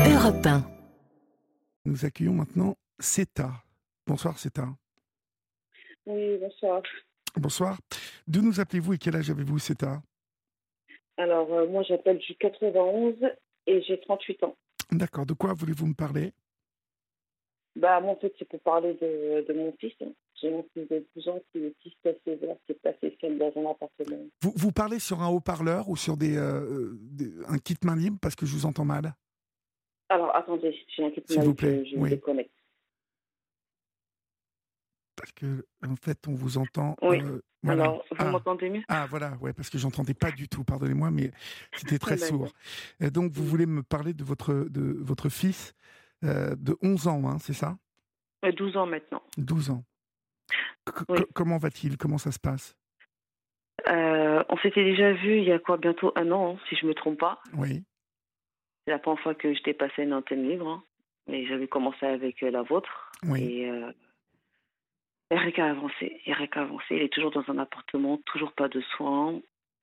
Europe 1. Nous accueillons maintenant Seta. Bonsoir Seta. Oui, bonsoir. Bonsoir. D'où nous appelez-vous et quel âge avez-vous Seta? Alors, moi, j'appelle du 91 et j'ai 38 ans. D'accord. De quoi voulez-vous me parler? Moi, en fait, c'est pour parler de mon fils. J'ai mon fils de 12 ans qui est autiste sévère, qui est placé seul dans un appartement. Vous parlez sur un haut-parleur ou sur un kit main libre parce que je vous entends mal? Alors, attendez, j'ai un kit S'il vous mail, plaît, je me oui. déconnecte. Parce que, en fait, on vous entend. Oui. Voilà. Alors, vous m'entendez mieux? Ah, voilà, ouais, parce que j'entendais pas du tout, pardonnez-moi, mais c'était très D'accord. sourd. Et donc, vous voulez me parler de votre fils de 11 ans, hein, c'est ça? 12 ans maintenant. 12 ans. Oui. Comment va-t-il? Comment ça se passe? On s'était déjà vu il y a bientôt un an, hein, si je me trompe pas. Oui. C'est la première fois que j'étais passé à une antenne libre, hein. Mais j'avais commencé avec la vôtre. Oui. Et il n'y a rien qu'à avancer. Il n'y a rien qu'à avancer. Il est toujours dans un appartement, toujours pas de soins.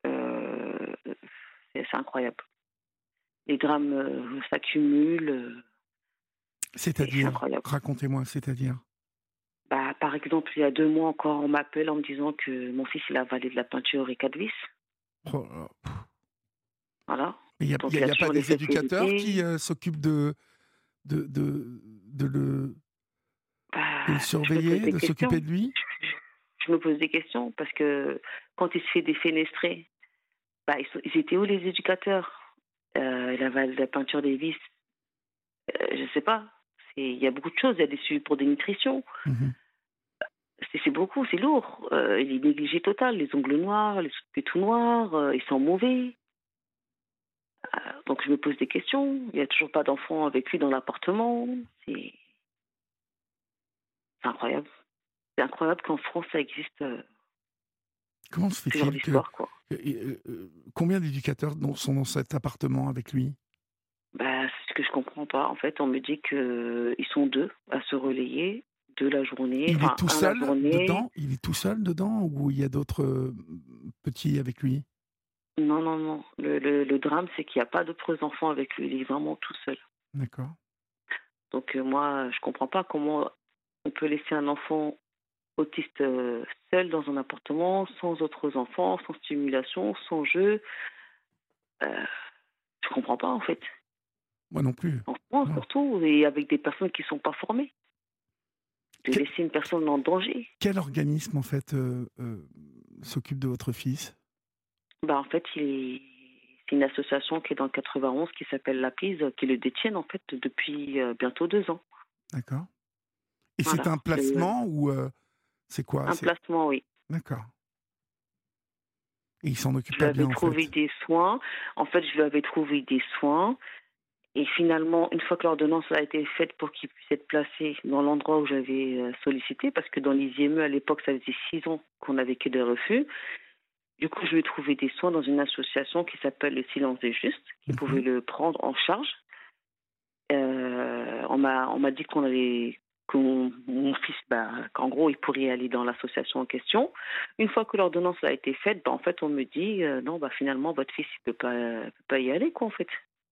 C'est incroyable. Les drames s'accumulent. C'est C'est-à-dire, incroyable. racontez-moi, c'est-à-dire. Par exemple, il y a 2 mois encore, on m'appelle en me disant que mon fils il a avalé de la peinture et 4 vis. Oh là là. Voilà. Mais il Donc, n'y il a, a pas toujours les des éducateurs sécurités. qui s'occupent de le Je me pose surveiller, des de questions. s'occuper de lui? Je me pose des questions parce que quand il se fait défenestrer, ils étaient où les éducateurs? Il avale de la peinture des vis. Je sais pas. Il y a beaucoup de choses. Il y a des suivis pour dénutrition. Mhm. C'est beaucoup, c'est lourd. Il est négligé total. Les ongles noirs, les sous-pieds tout noirs, ils sont mauvais. Donc je me pose des questions. Il n'y a toujours pas d'enfant avec lui dans l'appartement. C'est incroyable. C'est incroyable qu'en France, ça existe Comment se ce genre fait-il que... d'histoire, quoi. combien d'éducateurs sont dans cet appartement avec lui? C'est ce que je comprends pas. En fait, on me dit qu'ils sont 2 à se relayer de la journée. Il est Enfin, tout un la seul journée. dedans? Il est tout seul dedans ou il y a d'autres petits avec lui? Non, non, non. Le drame, c'est qu'il n'y a pas d'autres enfants avec lui. Il est vraiment tout seul. D'accord. Donc moi, je comprends pas comment on peut laisser un enfant autiste seul dans un appartement, sans autres enfants, sans stimulation, sans jeu. Euh, je comprends pas, en fait. Moi non plus. En France, Non. surtout, et avec des personnes qui sont pas formées. De Que- laisser une personne en danger. Quel organisme, en fait, s'occupe de votre fils? En fait, c'est une association qui est dans le 91 qui s'appelle La Prise, qui le détiennent, en fait, depuis bientôt 2 ans. D'accord. Et Voilà. c'est un placement ou c'est quoi? Un placement, oui. D'accord. Et il s'en occupe Je lui pas bien, avais en trouvé fait. des soins. En fait, je lui avais trouvé des soins. Et finalement, une fois que l'ordonnance a été faite pour qu'il puisse être placé dans l'endroit où j'avais sollicité, parce que dans les IME, à l'époque, ça faisait 6 ans qu'on n'avait que des refus. Du coup, je lui ai trouvé des soins dans une association qui s'appelle Le Silence des Justes, qui pouvait le prendre en charge. On m'a dit que mon fils, qu'en gros, il pourrait aller dans l'association en question. Une fois que l'ordonnance a été faite, en fait, on me dit non, finalement, votre fils, il peut pas y aller, quoi, en fait.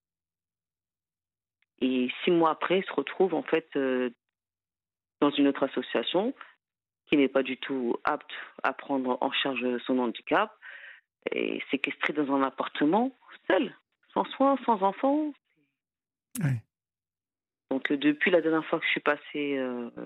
Et 6 mois après, il se retrouve, en fait, dans une autre association qui n'est pas du tout apte à prendre en charge son handicap et séquestré dans un appartement, seul, sans soins, sans enfants. Ouais. Donc, depuis la dernière fois que je suis passée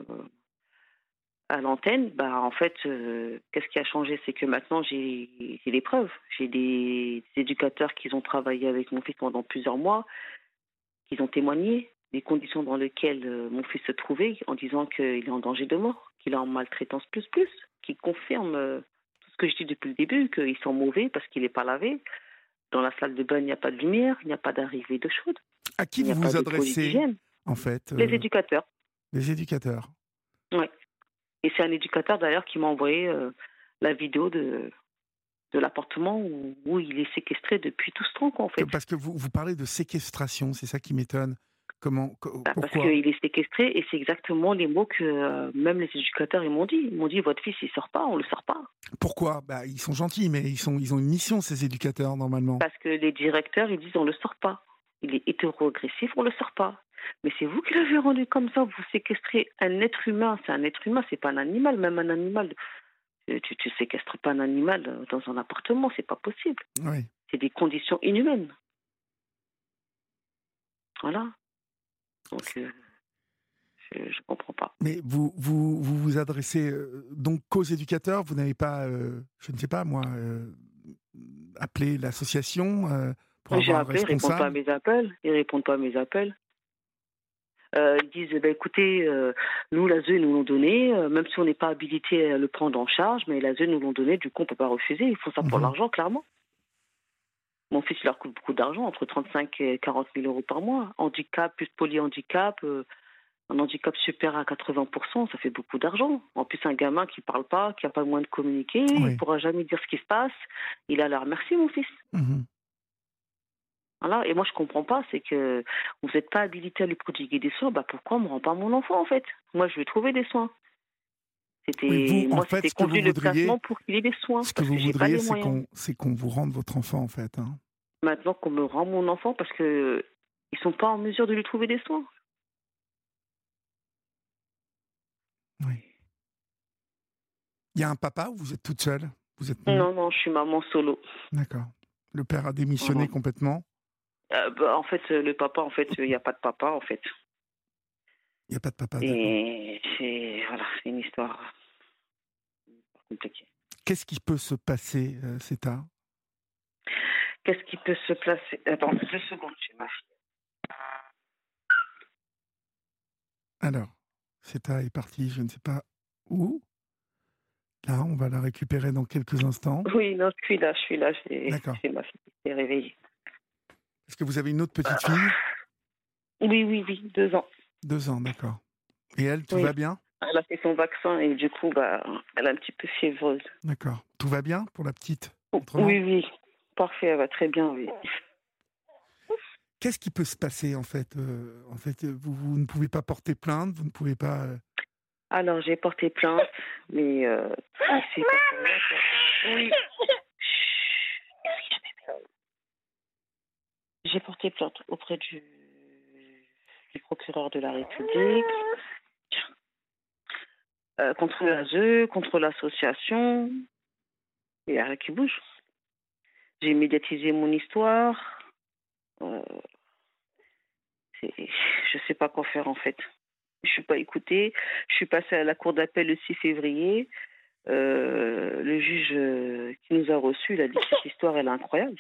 à l'antenne, en fait, qu'est-ce qui a changé? C'est que maintenant, j'ai des preuves. J'ai des éducateurs qui ont travaillé avec mon fils pendant plusieurs mois, qui ont témoigné des conditions dans lesquelles mon fils se trouvait, en disant qu'il est en danger de mort, qu'il est en maltraitance plus, qui confirme tout ce que je dis depuis le début, qu'ils sont mauvais parce qu'il n'est pas lavé. Dans la salle de bain, il n'y a pas de lumière, il n'y a pas d'arrivée d'eau chaude, À qui il n'y vous a pas vous de produits adressez, d'hygiène. en fait, Les éducateurs, les éducateurs? oui. Et c'est un éducateur d'ailleurs qui m'a envoyé la vidéo de l'appartement où il est séquestré depuis tout ce temps, quoi, en fait. Parce que vous parlez de séquestration, c'est ça qui m'étonne. Parce Pourquoi? qu'il est séquestré et c'est exactement les mots que même les éducateurs ils m'ont dit. Ils m'ont dit votre fils il sort pas, on le sort pas. Pourquoi? Ils sont gentils, mais ils ont une mission, ces éducateurs, normalement. Parce que les directeurs ils disent on le sort pas. il est hétéro-agressif, on ne le sort pas. Mais c'est vous qui l'avez rendu comme ça, vous séquestrez un être humain, c'est un être humain, c'est pas un animal, même un animal. Tu séquestres pas un animal dans un appartement, c'est pas possible. Oui. C'est des conditions inhumaines. Voilà. Donc, je ne comprends pas. Mais vous adressez donc qu'aux éducateurs, vous n'avez pas, je ne sais pas moi, appelé l'association pour J'ai avoir un appelé, ils répondent pas à responsable? mes appels. Ils répondent pas à mes appels. Ils disent, écoutez, nous, l'ASE, ils nous l'ont donné, même si on n'est pas habilité à le prendre en charge, mais l'ASE nous l'ont donné, du coup, on ne peut pas refuser. Ils font ça pour Mhm. l'argent, clairement. Mon fils, il leur coûte beaucoup d'argent, entre 35 et 40 000 euros par mois. Handicap plus polyhandicap, un handicap supérieur à 80%, ça fait beaucoup d'argent. En plus, un gamin qui ne parle pas, qui n'a pas le moyen de communiquer, il ne Oui. pourra jamais dire ce qui se passe. Il a l'air merci, mon fils. Mhm. Voilà. Et moi, je ne comprends pas, c'est que vous n'êtes pas habilité à lui prodiguer des soins, pourquoi on ne me rend pas mon enfant, en fait? Moi, je vais trouver des soins. Oui, vous, en Moi, fait, c'était conduit le placement pour qu'il ait des soins, ce que parce vous que j'ai pas voudriez, les moyens. c'est qu'on vous rende votre enfant, en fait. Hein. Maintenant qu'on me rend mon enfant, parce que ils sont pas en mesure de lui trouver des soins. Oui. Il y a un papa ou vous êtes toute seule? Vous êtes... Non, non, je suis maman solo. D'accord. Le père a démissionné Voilà. complètement. En fait, le papa, en fait, il n'y a pas de papa, en fait. Il n'y a pas de papa, d'accord. Et c'est une histoire compliquée. Qu'est-ce qui peut se passer, Seta? Qu'est-ce qui peut se placer? Attends, 2 secondes, chez ma fille. Alors, Seta est partie, je ne sais pas où. Là, on va la récupérer dans quelques instants. Oui, non, je suis là, D'accord. c'est ma fille qui s'est réveillée. Est-ce que vous avez une autre petite fille? Oui, oui, oui, 2 ans. 2 ans, d'accord. Et elle, tout Oui. va bien? Elle a fait son vaccin et du coup, elle est un petit peu fiévreuse. D'accord. Tout va bien pour la petite? Autrement? Oui, oui, parfait, elle va très bien, oui. Qu'est-ce qui peut se passer en fait? Vous ne pouvez pas porter plainte, vous ne pouvez pas. Alors, j'ai porté plainte, mais c'est pas pour moi, quoi. Oui. J'ai porté plainte auprès du procureur de la République, contre l'ASE, contre l'association. Il n'y a rien qui bouge. J'ai médiatisé mon histoire. Euh, je ne sais pas quoi faire en fait. Je ne suis pas écoutée. Je suis passée à la cour d'appel le 6 février. Le juge qui nous a reçus, il a dit que cette histoire, elle est incroyable.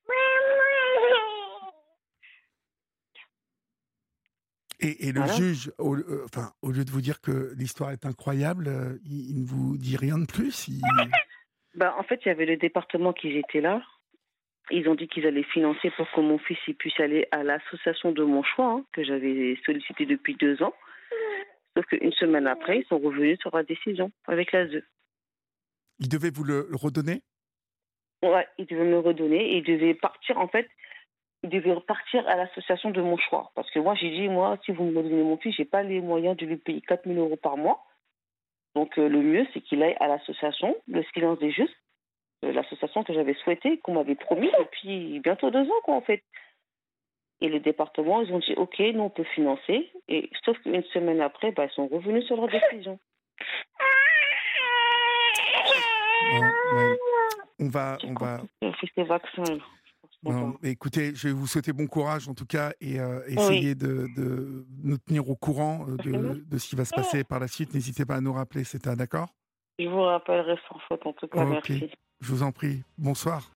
Et le Voilà. juge, au lieu de vous dire que l'histoire est incroyable, il ne vous dit rien de plus. En fait, il y avait le département qui était là. Ils ont dit qu'ils allaient financer pour que mon fils il puisse aller à l'association de mon choix, que j'avais sollicité depuis 2 ans. Sauf qu'une semaine après, ils sont revenus sur la décision avec l'ASE. Il devait vous le redonner? Ouais, ils devaient me redonner et ils devaient partir, en fait, ils devaient repartir à l'association de mon choix. Parce que moi, j'ai dit, si vous me donnez mon fils, j'ai pas les moyens de lui payer 4 000 euros par mois. Donc, le mieux, c'est qu'il aille à l'association, le silence des justes, l'association que j'avais souhaitée, qu'on m'avait promis depuis bientôt 2 ans, quoi, en fait. Et le département, ils ont dit, OK, nous, on peut financer. Et sauf qu'une semaine après, ils sont revenus sur leur décision. Ouais. On va. Fait ces vaccins. Bon, écoutez, je vais vous souhaiter bon courage en tout cas et essayer de nous tenir au courant de ce qui va se passer par la suite. N'hésitez pas à nous rappeler, c'est d'accord? Je vous rappellerai sans faute, en tout cas, Ok, merci. je vous en prie. Bonsoir.